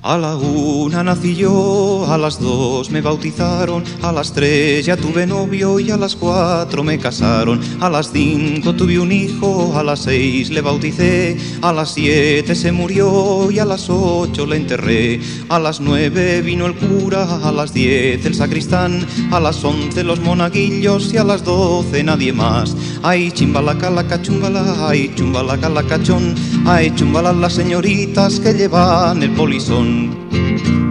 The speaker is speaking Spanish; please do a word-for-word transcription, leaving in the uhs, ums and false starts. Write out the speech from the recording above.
A la una nací yo, a las dos me bautizaron, a las tres ya tuve novio y a las cuatro me casaron. A las cinco tuve un hijo, a las seis le bauticé, a las siete se murió y a las ocho le enterré. A las nueve vino el cura, a las diez el sacristán, a las once los monaguillos y a las doce nadie más. Ay, chimbalaca la cachumbala, ay, chumbalaca la cachón, ay, chumbala las señoritas que llevan el polizón.